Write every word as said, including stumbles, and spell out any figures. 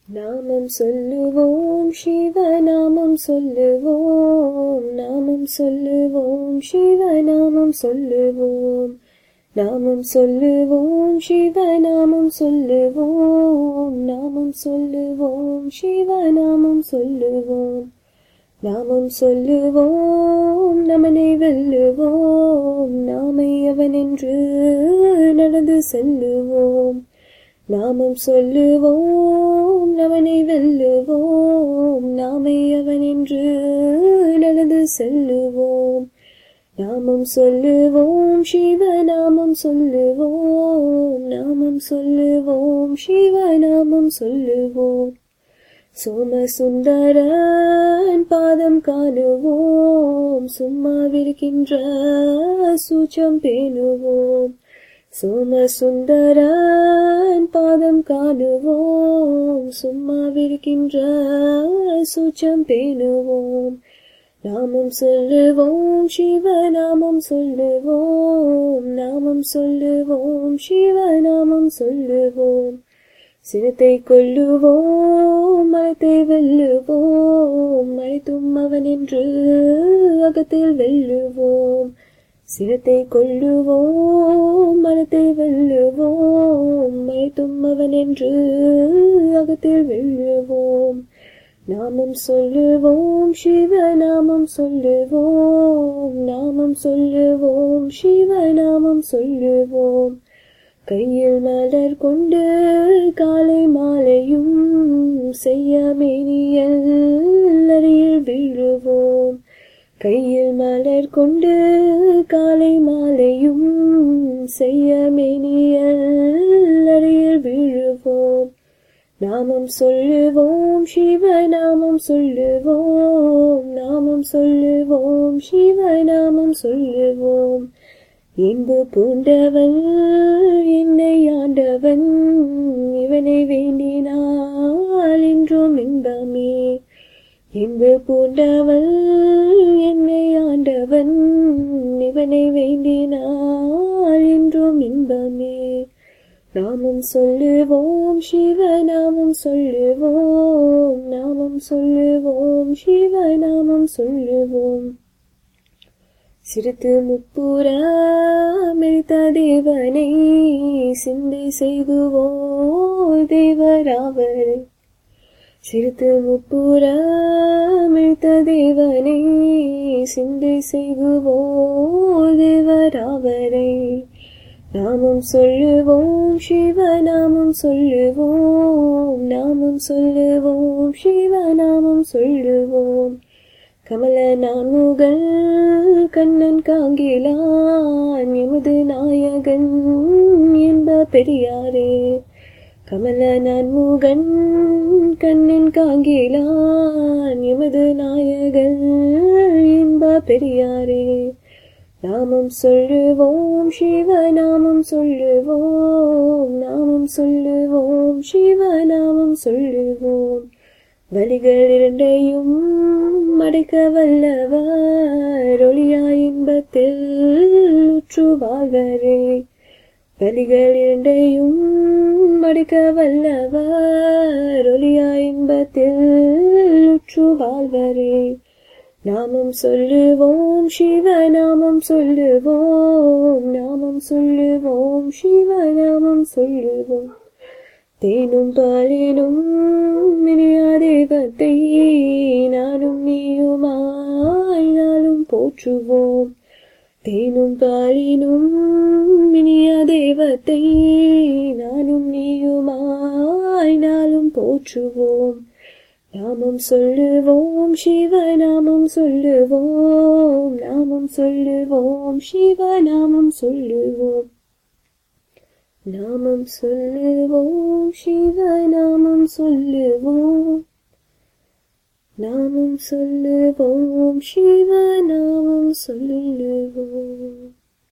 நாமம் சொல்லுவோம் சிவநாமம் சொல்லுவோம், நாமம் சொல்லுவோம் சிவநாமம் சொல்லுவோம், நாமம் சொல்லுவோம் சிவநாமம் சொல்லுவோம், நாமம் சொல்லுவோம் சிவநாமம் சொல்லுவோம், நாமம் சொல்லுவோம் நமனை வெல்லுவோம், நாமை அவனென்று நடந்து செல்லுவோம், நாமம் சொல்லுவோம் நமனை வெல்லுவோம், நாமை அவனென்று நடந்து செல்லுவோம், நாமம் சொல்லுவோம் சிவநாமம் சொல்லுவோம், நாமம் சொல்லுவோம் சிவநாமம் சொல்லுவோம், சோமசுந்தரன் பாதம் காணுவோம், சும்மாவிருக்கின்ற சூச்சம் பேணுவோம், சோமசுந்தரன் பாதம் காணுவோம், சும்மாவிருக்கின்ற சூச்சம் பேணுவோம், நாமம் சொல்லுவோம் சிவநாமம் சொல்லுவோம், நாமம் சொல்லுவோம் சிவநாமம் சொல்லுவோம், சினத்தை கொல்லுவோம் மனத்தை வெல்லுவோம், மறைத்தும் அவனென்று அகத்தில் வெல்லுவோம், சினத்தை கொல்லுவோம் மனத்தை வெல்லுவோம், மறைத்தும் அவனென்று அகத்தில் வெல்லுவோம், நாமம் சொல்லுவோம் சிவநாமம் சொல்லுவோம், நாமம் சொல்லுவோம் சிவநாமம் சொல்லுவோம், கையில் மலர் கொண்டு காலை மாலையும் செய்ய மேனியல் அறையில் விழுவோம், கையில் மலர் கொண்டு காலை மாலையும் செய்ய மேனியல் அறையில் விழுவோம், நாமம் சொல்லுவோம் சிவநாமம் சொல்லுவோம், நாமம் சொல்லுவோம் சிவநாமம் சொல்லுவோம், என்பு பூண்டவன் என்னை ஆண்டவன், இவனை வேண்டினால் என்றும் இன்பமே, என்பு பூண்டவன் என்னை ஆண்டவன், இவனை வேண்டினால் என்றும் இன்பமே, நாமம் சொல்லுவோம் சிவநாமம் சொல்லுவோம், நாமம் சொல்லுவோம் சிவநாமம் சொல்லுவோம், சிறுத்து முப்புறம் எரித்த தேவனை சிந்தை செய்குவோர் தேவராவரை, சிறுத்து முப்புறம் எரித்த தேவனை சிந்தை செய்குவோர் தேவராவரை, நாமம் சொல்லுவோம் சிவநாமம் சொல்லுவோம், நாமம் சொல்லுவோம் சிவநாமம் சொல்லுவோம், கமல நான்முகன் கண்ணன் காங்கிலான் எமது நாயகன் என்ப பெரியாரே, கமல நான்முகன் கண்ணன் காங்கிலான் எமது நாயகன் என்ப பெரியாரே, நாமம் சொல்லுவோம் சிவநாமம் சொல்லுவோம், நாமம் சொல்லுவோம் சிவநாமம் சொல்லுவோம், வலிகள் இரண்டையும் அடைக்க வல்லவர் ஒளியாய் இன்பத்தில் உற்று வாழ்வரே, வலிகள் இரண்டையும் அடைக்க வல்லவர் ஒளியாய் இன்பத்தில் உற்று வாழ்வரே, நாமம் சொல்லுவோம் சிவநாமம் சொல்லுவோம், நாமம் சொல்லுவோம் சிவநாமம் சொல்லுவோம், தேனும் பாலினும் இனியா தெய்வத்தை நானும் நீயுமாய் நாளும் போற்றுவோம், தேனும் பாலினும் இனியா தெய்வத்தை நானும் நீயுமாய் நாளும் போற்றுவோம், நாமம் சொல்லுவோம் சிவநாமம் சொல்லுவோம், நாமம் சொல்லுவோம் சிவநாமம் சொல்லுவோம், நாமம் சொல்லுவோம் சிவநாமம் சொல்லுவோம், நாமம் சொல்லுவோம் சிவநாமம் சொல்லுவோம்.